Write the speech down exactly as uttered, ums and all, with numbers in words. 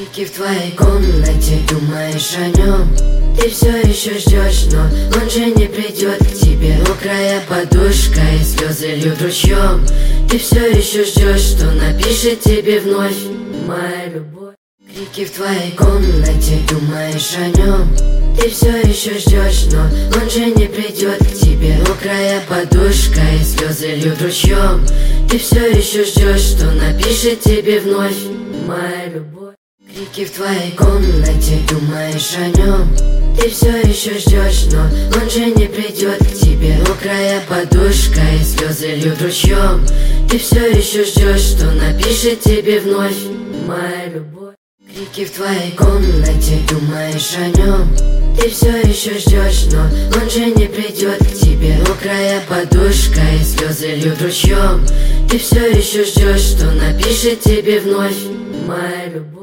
Крики в твоей комнате, думаешь о нем. Ты все еще ждешь, но он же не придет к тебе. Мокрая подушка и слезы льют ручьем. Ты все еще ждешь, что напишет тебе вновь моя любовь. Крики в твоей комнате, думаешь о нем. Ты все еще ждешь, но он же не придет к тебе. Мокрая подушка и слезы льют ручьем. Ты все еще ждешь, что напишет тебе вновь моя любовь. Крики в твоей комнате, думаешь о нем. Ты все еще ждешь, но он же не придет к тебе. Мокрая подушка и слезы льют ручьем. Ты все еще ждешь, что напишет тебе вновь моя любовь. Крики в твоей комнате, думаешь о нем. Ты все еще ждешь, но он же не придет к тебе. Мокрая подушка и слезы льют ручьем. Ты все еще ждешь, что напишет тебе вновь моя любовь.